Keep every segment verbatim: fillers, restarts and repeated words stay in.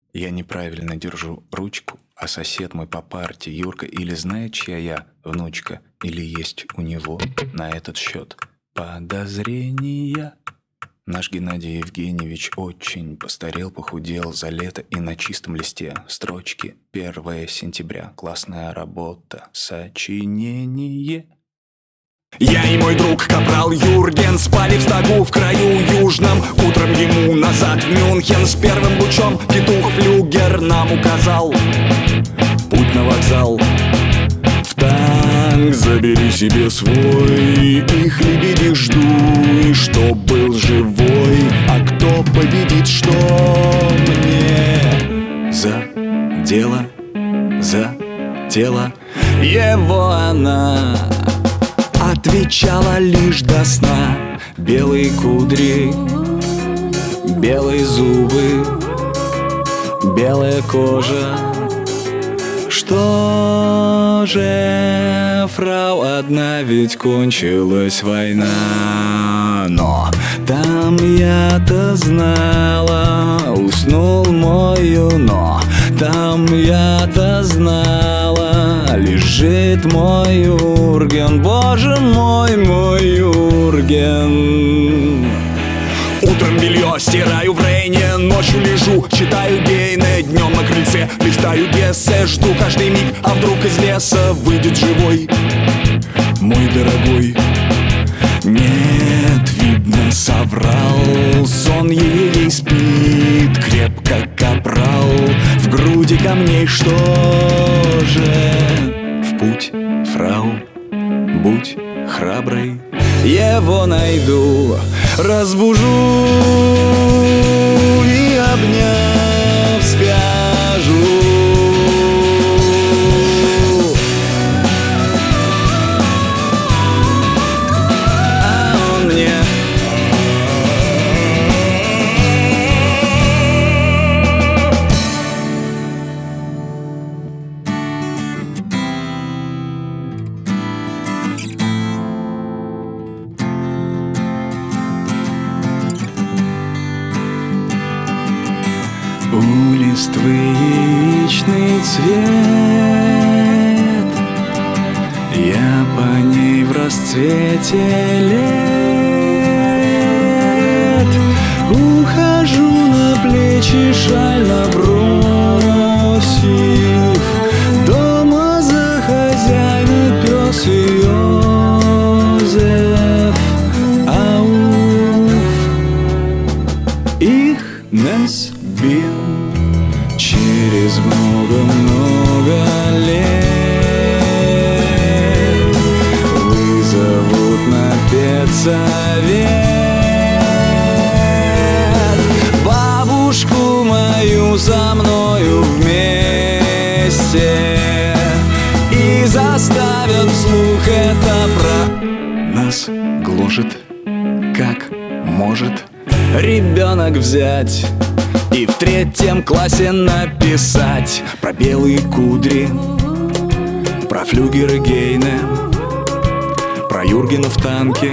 Я неправильно держу ручку, а сосед мой по парте Юрка или знает, чья я внучка, или есть у него на этот счет подозрения. Наш Геннадий Евгеньевич очень постарел, похудел за лето, и на чистом листе строчки первое сентября. Классная работа, сочинение. Я и мой друг капрал Юрген спали в стогу в краю южном. Утром ему назад в Мюнхен с первым лучом петух-флюгер нам указал путь на вокзал. В танк забери себе свой, их лебеди жду, и чтоб был живой. А кто победит, что мне за дело, за тело его она отвечала лишь до сна. Белые кудри, белые зубы, белая кожа. Что же, фрау, одна ведь кончилась война. Но там я-то знала, уснул мой юно. Там я-то знала, лежит мой Юрген. Боже мой, мой Юрген. Утром белье стираю в Рейне, ночью лежу, читаю Гейне. Днем на крыльце листаю Гессе, жду каждый миг, а вдруг из леса выйдет живой мой дорогой. Нет, видно, соврал, сон ей спит крепко капрал. В груди камней, что же? В путь, фрау, будь храброй. Его найду, разбужу и, обняв, скажу: а он мне у листвы яичный цвет, я по ней в расцвете лет ухожу на плечи шаль набросив. Дома за хозяина пес Йозеф. Ауф, их нас бил через много-много лет. Вызовут на педсовет бабушку мою со мною вместе и заставят вслух это про нас гложет, как может ребенок взять и в третьем классе написать про белые кудри, про флюгеры Гейне, про Юргена в танке.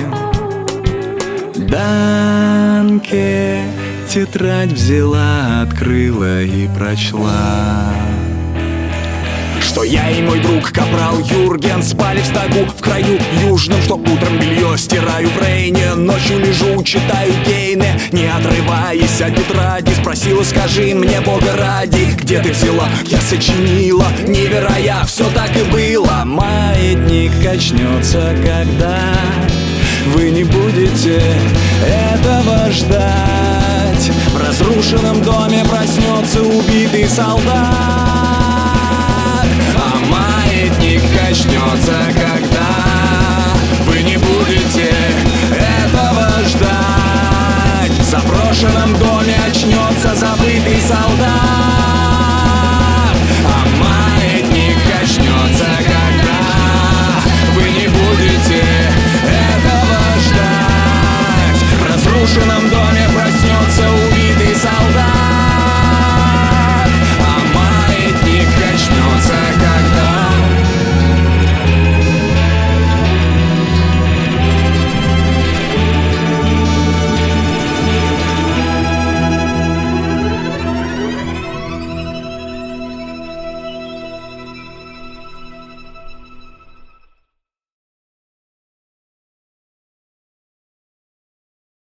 Данке тетрадь взяла, открыла и прочла, что я и мой друг капрал Юрген спали в стогу в краю южном. Что утром белье стираю в Рейне, ночью лежу, читаю Гейне. Не отрываясь от тетради, спросила: скажи мне, Бога ради, где ты взяла? Я сочинила, не верая, все так и было. Маятник качнется, когда вы не будете этого ждать. В разрушенном доме проснется убитый солдат. А маятник качнется, когда вы не будете этого ждать. В заброшенном доме очнется забытый солдат.